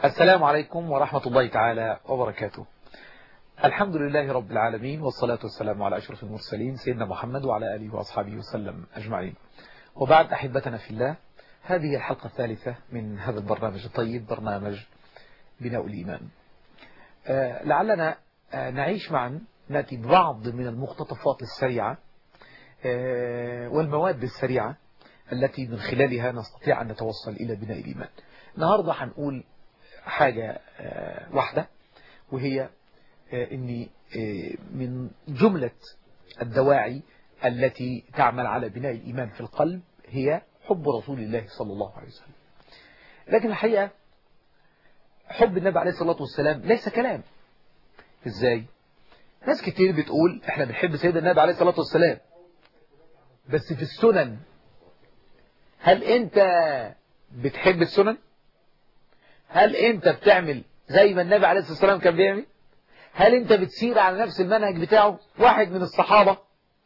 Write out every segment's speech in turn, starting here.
السلام عليكم ورحمة الله تعالى وبركاته. الحمد لله رب العالمين، والصلاة والسلام على أشرف المرسلين سيدنا محمد وعلى آله وأصحابه وسلم أجمعين. وبعد، أحبتنا في الله، هذه الحلقة الثالثة من هذا البرنامج الطيب، برنامج بناء الإيمان. لعلنا نعيش معا، نأتي ببعض من المقتطفات السريعة والمواد السريعة التي من خلالها نستطيع أن نتوصل إلى بناء الإيمان. النهاردة هنقول حاجة واحدة، وهي إني من جملة الدواعي التي تعمل على بناء الإيمان في القلب هي حب رسول الله صلى الله عليه وسلم. لكن الحقيقة حب النبي عليه الصلاة والسلام ليس كلام. إزاي؟ ناس كتير بتقول إحنا بنحب سيدنا النبي عليه الصلاة والسلام، بس في السنن. هل أنت بتحب السنن؟ هل أنت بتعمل زي ما النبي عليه الصلاة والسلام كان بيعمل؟ هل أنت بتسير على نفس المنهج بتاعه؟ واحد من الصحابة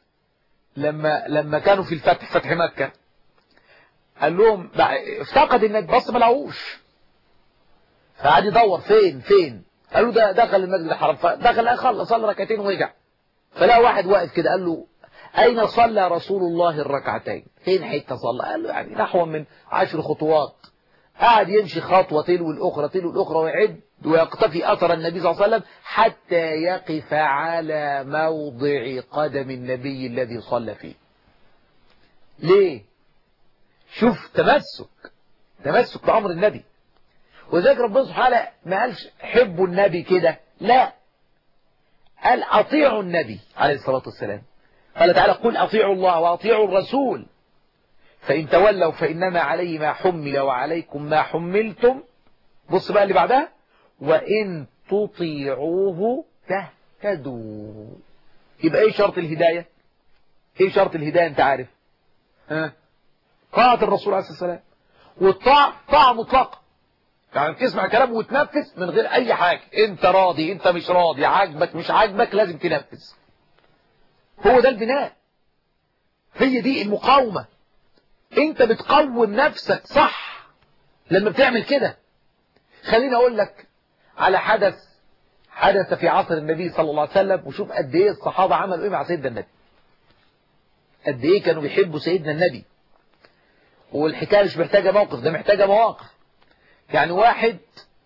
لما كانوا في فتح مكة، قال لهم افتقد النبي، بص ما لقوش، فقعد يدور فين قالوا ده دخل المسجد الحرام، فدخل صلى ركعتين ورجع، فلا واحد واقف كده قال له أين صلى رسول الله الركعتين؟ فين حتة صلى؟ قال له يعني نحو من 10 خطوات. قاعد يمشي خطوة تلو الأخرى ويعد ويقتفي أثر النبي صلى الله عليه وسلم حتى يقف على موضع قدم النبي الذي صلى فيه. ليه؟ شوف تمسك بأمر النبي. وذلك ربنا سبحانه ما قالش حبوا النبي كده، لا، قال أطيعوا النبي عليه الصلاة والسلام. قال تعالى قل أطيعوا الله وأطيعوا الرسول فإن تولوا فإنما عليه ما حمل وعليكم ما حملتم. بص بقى اللي بعدها، وإن تطيعوه تهتدوا. يبقى ايه شرط الهداية؟ ايه شرط الهداية؟ انت عارف، طاعة الرسول عليه الصلاة والسلام. والطاعة طاعة مطلقة، يعني تسمع كلامه وتنفذ من غير اي حاجة. انت راضي، انت مش راضي، عاجبك مش عاجبك، لازم تنفذ. هو ده البناء، هي دي المقاومة. انت بتقوم نفسك صح لما بتعمل كده. خليني اقول لك على حدث في عصر النبي صلى الله عليه وسلم، وشوف قد ايه الصحابة عملوا ايه مع سيدنا النبي، قد ايه كانوا بيحبوا سيدنا النبي. والحكاية مش محتاجة موقف، ده محتاجة مواقف. يعني واحد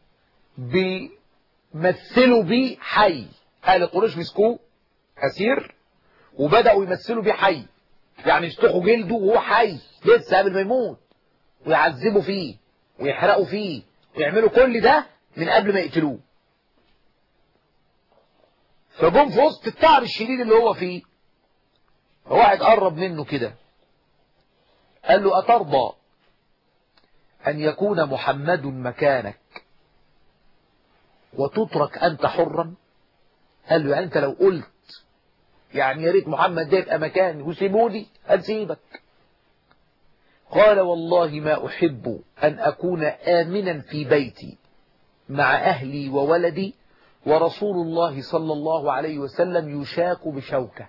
بيمثلوا بيه حي، اهل قريش مسكوه اسير وبدأوا يمثلوا بيه حي، يعني يستخوا جلده وهو حي لسه قبل ما يموت، ويعذبوا فيه ويحرقوا فيه ويعملوا كل ده من قبل ما يقتلوه. فجم في وسط التعب الشديد اللي هو فيه، فواحد قرب منه كده قال له أترضى أن يكون محمد مكانك وتترك أنت حرا؟ قال له يعني أنت لو قلت يعني يا ريت محمد ده يبقى مكاني وسيبوني هنسيبك. قال والله ما أحب أن أكون آمنا في بيتي مع أهلي وولدي ورسول الله صلى الله عليه وسلم يشاك بشوكة.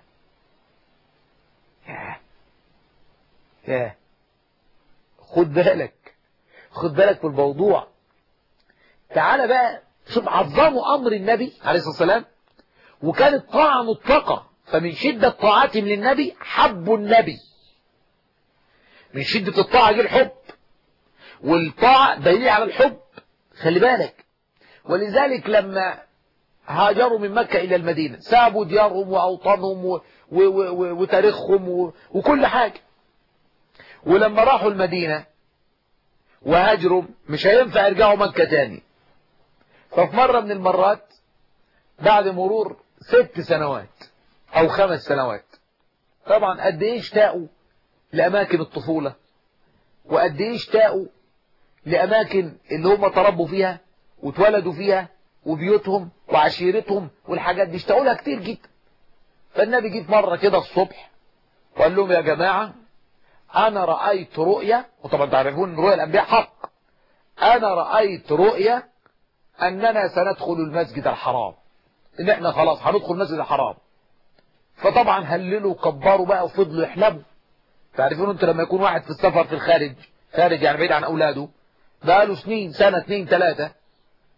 ياه، خد بالك في الموضوع. تعال بقى شوف عظموا أمر النبي عليه الصلاة والسلام، وكانت طاعة مطلقة. فمن شدة طاعتهم للنبي حبوا النبي، من شدة الطاعة جه الحب، والطاعة دليل على الحب، خلي بالك. ولذلك لما هاجروا من مكة إلى المدينة سابوا ديارهم وأوطانهم وتاريخهم وكل حاجة. ولما راحوا المدينة وهاجروا مش هينفع يرجعوا مكة تاني. ففي مرة من المرات بعد مرور 6 سنوات أو 5 سنوات، طبعا قد إيه اشتاقوا لأماكن الطفولة، وقد إيه اشتاقوا لأماكن اللي هم تربوا فيها واتولدوا فيها وبيوتهم وعشيرتهم والحاجات دي، اشتاقوا لها كتير جدا. فالنبي جه في مرة كده الصبح وقال لهم يا جماعة أنا رأيت رؤيا، وطبعا تعرفون رؤيا الأنبياء حق، أنا رأيت رؤيا أننا سندخل المسجد الحرام، إن إحنا خلاص هندخل المسجد الحرام. فطبعا هللوا وكبروا بقى وفضلوا يحلموا. تعرفون أنت لما يكون واحد في السفر في الخارج يعني بعيد عن أولاده بقاله سنين، سنة 2 3،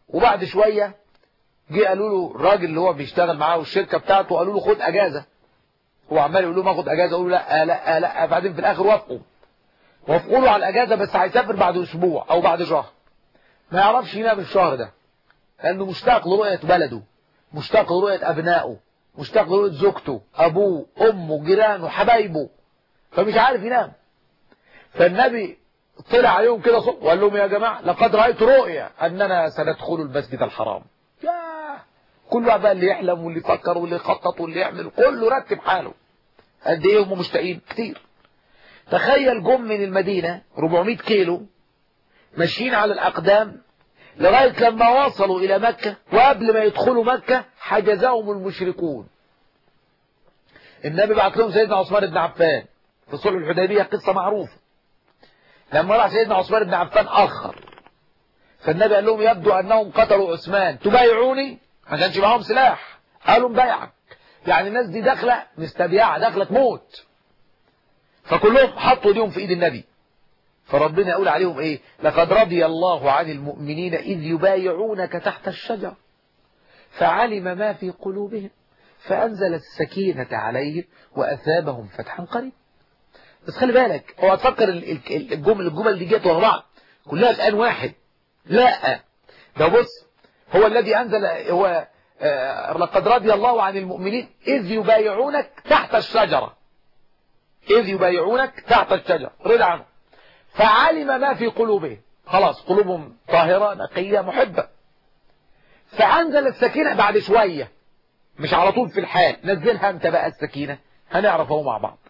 وبعد شوية جه قالوا له الراجل اللي هو بيشتغل معاه والشركة بتاعته قالوا له خد اجازة. هو عمال يقول لهم اخد اجازة، يقولوا لا لا لا، بعدين في الاخر وافقوا له على الاجازة، بس هيسافر بعد اسبوع او بعد شهر. ما يعرفش ينام الشهر ده لانه مشتاق لرؤية بلده، مشتاق لرؤية ابنائه، مشتاق لرؤية زوجته، ابوه، امه، جيرانه، حبايبه، فمش عارف ينام. فالنبي طلع عليهم كده صوت وقال لهم يا جماعة لقد رأيت رؤيا أننا سندخل المسجد الحرام. ياه، كل واحد بقى اللي يحلم واللي يفكر واللي يخطط واللي يعمل، كله رتب حاله. قد ايه هم مشتاقين كتير. تخيل جم من المدينة 400 كيلو ماشيين على الأقدام لغاية لما وصلوا إلى مكة، وقبل ما يدخلوا مكة حجزهم المشركون. النبي بعت لهم سيدنا عثمان بن عفان في صلح الحديبية، قصة معروفة. لما راح سيدنا عثمان بن عفان أخر، فالنبي قال لهم يبدو أنهم قتلوا عثمان، تبايعوني؟ ما كانش معاهم سلاح. قالوا نبايعك. يعني الناس دي داخلة مستبيعة، داخلة تموت. فكلهم حطوا ايديهم في ايد النبي. فربنا يقول عليهم ايه؟ لقد رضي الله عن المؤمنين إذ يبايعونك تحت الشجر فعلم ما في قلوبهم فأنزل السكينة عليهم وأثابهم فتحا قريبا. بس خلي بالك، هو هتفكر الجمل دي جت ورا بعض كلها الآن واحد. لا، ده بص، هو الذي أنزل، هو لقد رضي الله عن المؤمنين إذ يبايعونك تحت الشجرة، إذ يبايعونك تحت الشجرة، رضى عنه فعلم ما في قلوبهم، خلاص قلوبهم طاهرة نقية محبة. فأنزل السكينة بعد شوية، مش على طول في الحال، نزلها انت بقى السكينة، هنعرف اهو مع بعض.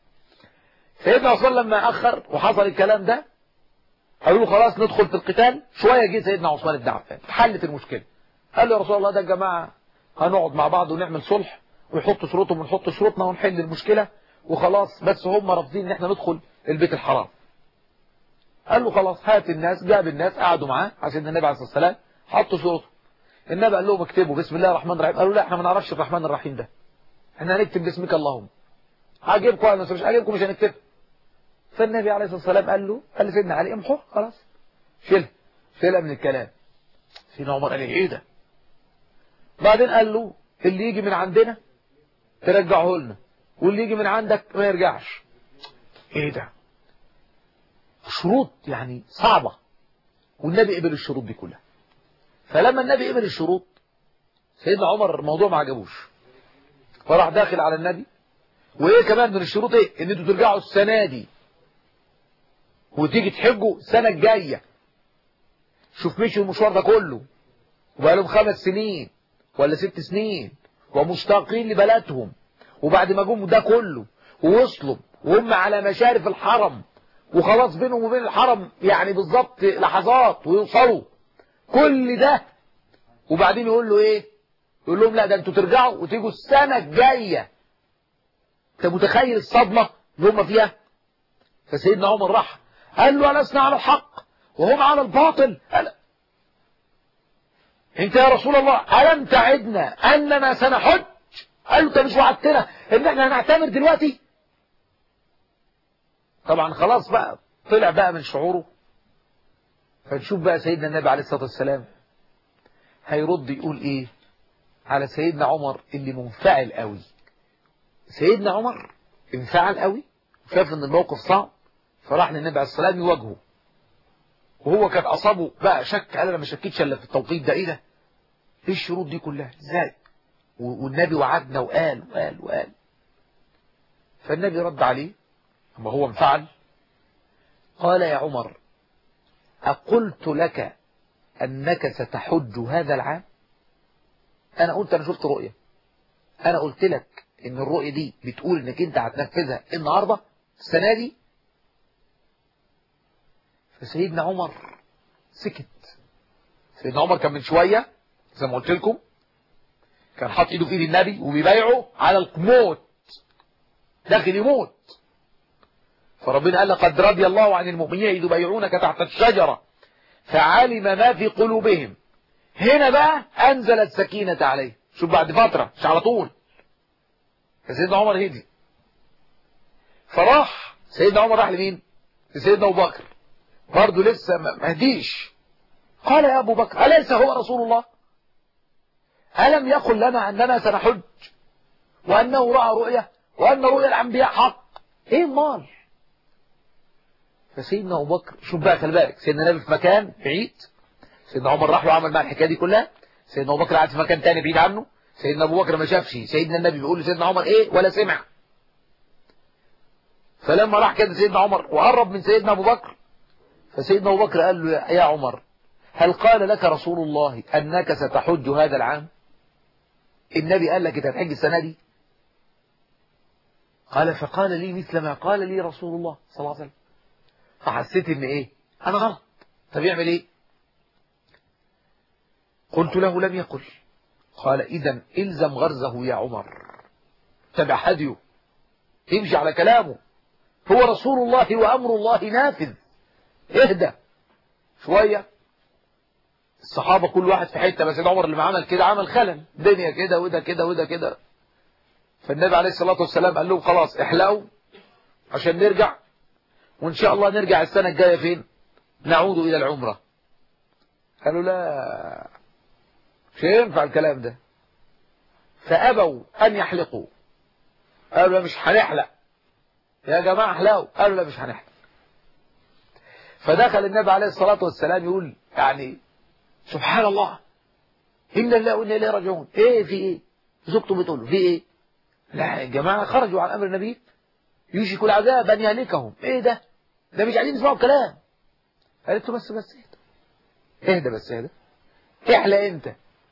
سيدنا عثمان لما أخر وحصل الكلام ده قالوا له خلاص ندخل في القتال. شوية جه سيدنا عثمان بن عفان، حلت المشكلة. قال له يا رسول الله ده الجماعة هنقعد مع بعض ونعمل صلح، ويحطوا شروطهم ونحط شروطنا ونحل المشكلة وخلاص، بس هم رافضين ان احنا ندخل البيت الحرام. قال له خلاص هات الناس، جاب الناس قعدوا معاه عشان النبي عليه الصلاة والسلام حطوا شروطه. النبي قال لهم اكتبوا بسم الله الرحمن الرحيم. قالوا لا احنا ما نعرفش الرحمن الرحيم ده، احنا هنكتب باسمك اللهم. عاجبكم ولا مش عاجبكم مش هنكتب. فالنبي عليه الصلاة والسلام قال لسيدنا علي امحوه خلاص، شيلها من الكلام. سيدنا عمر قال ايه ده؟ بعدين قال له اللي يجي من عندنا ترجعه لنا، واللي يجي من عندك ما يرجعش. ايه ده؟ شروط يعني صعبة، والنبي قبل الشروط دي كلها. فلما النبي قبل الشروط سيدنا عمر الموضوع ما عجبوش، فراح داخل على النبي. وايه كمان من الشروط ايه؟ ان انتوا ترجعوا السنة دي وتيجي تحجوا السنة الجاية. شوف مشي المشوار ده كله وبقى لهم 5 سنين ولا 6 سنين ومشتاقين لبلدهم، وبعد ما جم ده كله ووصلوا وهم على مشارف الحرم وخلاص بينهم وبين الحرم يعني بالظبط لحظات ويوصلوا كل ده، وبعدين يقول له ايه؟ يقول لهم لا ده انتوا ترجعوا وتيجوا السنة الجاية. انت متخيل الصدمة اللي هم فيها؟ فسيدنا عمر راح قال له ألسنا على الحق وهم على الباطل؟ انت يا رسول الله ألم تعدنا أننا سنحج؟ قال له انت مش وعدتنا ان احنا هنعتمر دلوقتي؟ طبعا خلاص بقى طلع بقى من شعوره. فنشوف بقى سيدنا النبي عليه الصلاة والسلام هيرد يقول ايه على سيدنا عمر اللي منفعل قوي. سيدنا عمر انفعل قوي وشاف ان الموقف صعب، فراح للنبي عليه الصلاة والسلام يواجهه، وهو كان أصابه بقى شك. قال أنا ما شكيتش إلا في التوقيت ده. إيه ده؟ إيه الشروط دي كلها؟ إزاي؟ والنبي وعدنا وقال. فالنبي رد عليه أما هو انفعل، قال يا عمر أقلت لك أنك ستحج هذا العام؟ أنا شفت رؤية، أنا قلت لك إن الرؤية دي بتقول إنك أنت هتنفذها النهاردة السنة دي؟ فسيدنا عمر سكت. سيدنا عمر كان من شوية زي ما قلت لكم كان حاط ايده في ايد النبي وبيبايعه على الموت، داخل يموت. فربنا قال لقد رضي الله عن المؤمنين إذ يبايعونك تحت الشجرة فعلم ما في قلوبهم. هنا بقى أنزل السكينة عليه. شوف بعد فترة مش على طول. فسيدنا عمر هدي، فراح سيدنا عمر راح لمين؟ لسيدنا أبو بكر، برضه لسه ما هديش. قال يا أبو بكر أليس هو رسول الله؟ ألم يقل لنا أننا سنحج وأنه رأى رؤية وأن رؤيا الأنبياء حق؟ إيه مال؟ فسيدنا أبو بكر شوف بقى، خلي بالك، سيدنا النبي في مكان بعيد، سيدنا عمر راح له عمل مع الحكاية دي كلها، سيدنا أبو بكر قاعد في مكان تاني بعيد عنه، سيدنا أبو بكر ما شافش سيدنا النبي بيقول لسيدنا عمر إيه ولا سمع. فلما راح كده سيدنا عمر وقرب من سيدنا أبو بكر، فسيدنا أبو بكر قال له يا عمر هل قال لك رسول الله أنك ستحج هذا العام؟ النبي قال لك أنت هتحج السنة دي؟ قال فقال لي مثل ما قال لي رسول الله صلى الله عليه وسلم. فحسيت ان ايه انا غلط. طب يعمل ايه؟ قلت له لم يقل. قال اذا الزم غرزه يا عمر، تبع هديه، امشي على كلامه، هو رسول الله وامر الله نافذ. اهدى شويه. الصحابه كل واحد في حته، بس عمر اللي عمل كده عمل خلل، دنيا كده وده كده وده كده. فالنبي عليه الصلاه والسلام قال لهم خلاص احلقوا عشان نرجع، وإن شاء الله نرجع السنة الجاية فين؟ نعود إلى العمرة. قالوا لا مش هينفع الكلام ده، فأبوا أن يحلقوا. قالوا لا مش هنحلق يا جماعة احلقوا. قالوا لا مش هنحلق. فدخل النبي عليه الصلاة والسلام يقول يعني سبحان الله إن الله وإنا إليه راجعون. إيه في إيه؟ زوجته بتقول له في إيه؟ لا يا جماعة خرجوا عن أمر النبي يوشك العذاب أن يهلكهم. إيه ده؟ ده مش عايزين يسمعوا الكلام. قالت له بس اهدى بس اهدى، احلق انت،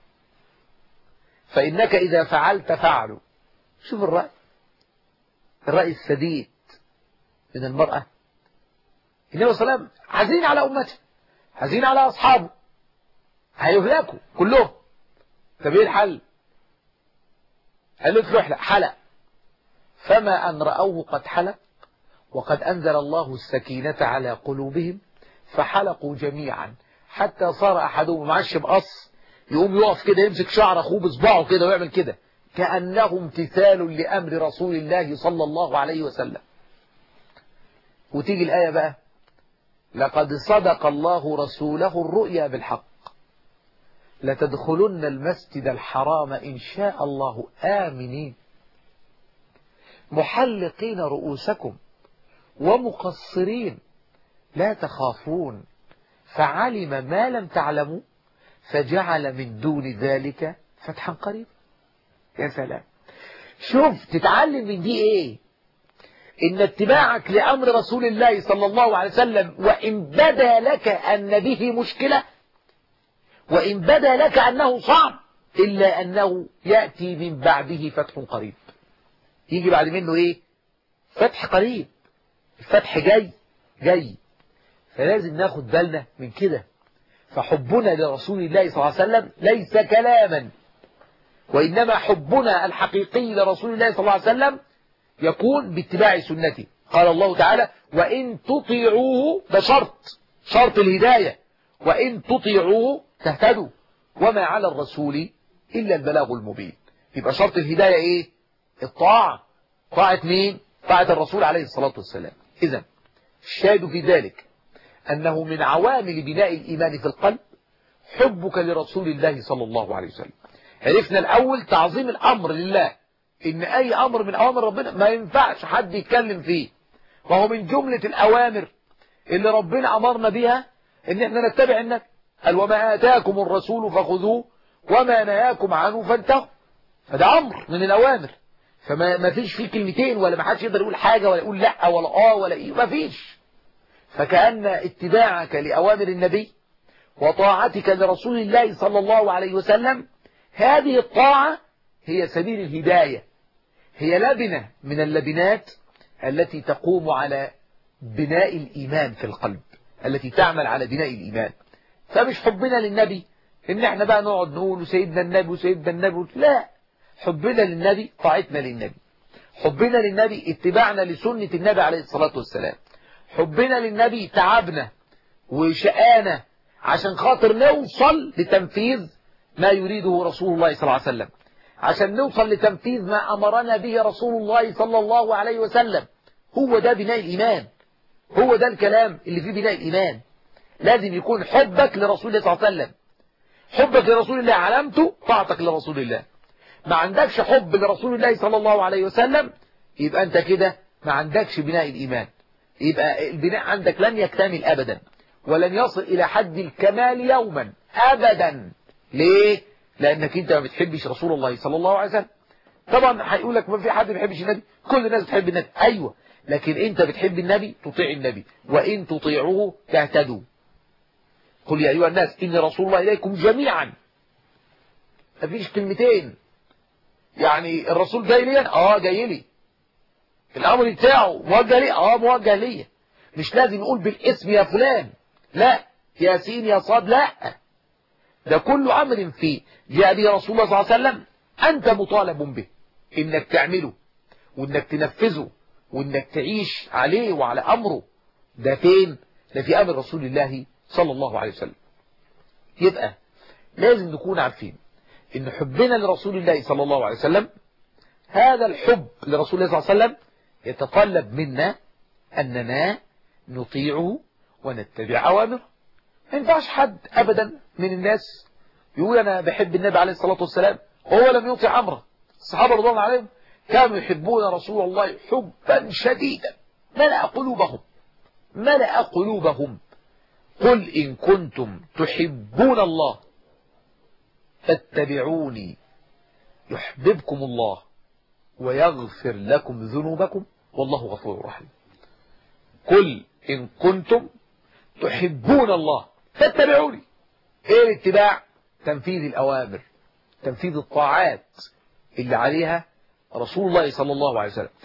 فإنك إذا فعلت فعلوا. شوف الرأي السديد من المرأة. النبي صلى الله عليه وسلم حزين على أمته، حزين على أصحابه، هيهلكوا كلهم. طب ايه الحل؟ قالت له احلق. حلق. فما أن رأوه قد حلق وقد أنزل الله السكينة على قلوبهم فحلقوا جميعا حتى صار أحدهم معش بقص يقوم يقف كده يمسك شعر أخوه بصباعه كده ويعمل كده كأنه امتثال لأمر رسول الله صلى الله عليه وسلم. وتيجي الآية بقى لقد صدق الله رسوله الرؤيا بالحق لتدخلن المسجد الحرام إن شاء الله آمنين محلقين رؤوسكم ومقصرين لا تخافون فعلم ما لم تعلموا فجعل من دون ذلك فتحا قريبا. يا سلام، شوف تتعلم من دي ايه؟ ان اتباعك لامر رسول الله صلى الله عليه وسلم وان بدا لك ان به مشكلة وان بدا لك انه صعب الا انه يأتي من بعده فتح قريب. يجي بعد منه ايه؟ فتح قريب. الفتح جاي. فلازم ناخد بالنا من كده. فحبنا لرسول الله صلى الله عليه وسلم ليس كلاما، وإنما حبنا الحقيقي لرسول الله صلى الله عليه وسلم يكون باتباع سنته. قال الله تعالى وإن تطيعوه، ده شرط الهداية، وإن تطيعوه تهتدوا وما على الرسول إلا البلاغ المبين. يبقى شرط الهداية إيه؟ الطاعة. طاعة مين؟ طاعة الرسول عليه الصلاة والسلام. إذن الشاهد في ذلك أنه من عوامل بناء الإيمان في القلب حبك لرسول الله صلى الله عليه وسلم. عرفنا الأول تعظيم الأمر لله، إن أي أمر من أوامر ربنا ما ينفعش حد يتكلم فيه، وهو من جملة الأوامر اللي ربنا أمرنا بها إن احنا نتبع النبي. قال وما آتاكم الرسول فخذوه وما نهاكم عنه فانتهوا. فده أمر من الأوامر، فما فيش فيه كلمتين، ولا ما حدش يقدر يقول حاجة ولا يقول لا ولا ولا إيه، ما فيش. فكأن اتباعك لأوامر النبي وطاعتك لرسول الله صلى الله عليه وسلم هذه الطاعة هي سبيل الهداية، هي لبنة من اللبنات التي تقوم على بناء الإيمان في القلب، التي تعمل على بناء الإيمان. فمش حبنا للنبي إن احنا بقى نقعد نقول سيدنا النبي وسيدنا النبي، لا، حبنا للنبي طاعتنا للنبي، حبنا للنبي اتباعنا لسنة النبي عليه الصلاة والسلام، حبنا للنبي تعبنا وشقانا عشان خاطر نوصل لتنفيذ ما يريده رسول الله صلى الله عليه وسلم، عشان نوصل لتنفيذ ما أمرنا به رسول الله صلى الله عليه وسلم. هو ده بناء الإيمان، هو ده الكلام اللي فيه بناء الإيمان. لازم يكون حبك لرسول الله صلى الله عليه وسلم. حبك لرسول الله علامته طاعتك لرسول الله. ما عندكش حب لرسول الله صلى الله عليه وسلم، يبقى أنت كده ما عندكش بناء الإيمان، يبقى البناء عندك لن يكتمل أبدا، ولن يصل إلى حد الكمال يوما أبدا. ليه؟ لأنك أنت ما بتحبش رسول الله صلى الله عليه وسلم. طبعا هيقول لك ما في حد ما بيحبش النبي، كل الناس بتحب النبي، أيوة، لكن أنت بتحب النبي تطيع النبي، وإن تطيعوه تهتدوا. قل يا أيها الناس إني رسول الله إليكم جميعا. مفيش كلمتين، يعني الرسول جاي لي، جاي لي. الأمر بتاعه موجه لي، موجه لي. مش لازم يقول بالاسم يا فلان، لا، يا سين يا صاد، لا، ده كل أمر فيه جاء به رسول الله صلى الله عليه وسلم أنت مطالب به إنك تعمله، وإنك تنفذه، وإنك تعيش عليه وعلى أمره. ده فين؟ ده في أمر رسول الله صلى الله عليه وسلم. يبقى لازم نكون عارفين إن حبنا لرسول الله صلى الله عليه وسلم، هذا الحب لرسول الله صلى الله عليه وسلم يتطلب منا أننا نطيعه ونتبع أوامره. ما ينفعش حد أبدا من الناس يقول أنا بحب النبي عليه الصلاة والسلام وهو لم يطيع أمره. الصحابة رضوان عليهم كانوا يحبون رسول الله حبا شديدا ملأ قلوبهم. قل إن كنتم تحبون الله فاتبعوني يحببكم الله ويغفر لكم ذنوبكم والله غفور رحيم. قل إن كنتم تحبون الله فاتبعوني. ايه الاتباع؟ تنفيذ الأوامر، تنفيذ الطاعات اللي عليها رسول الله صلى الله عليه وسلم.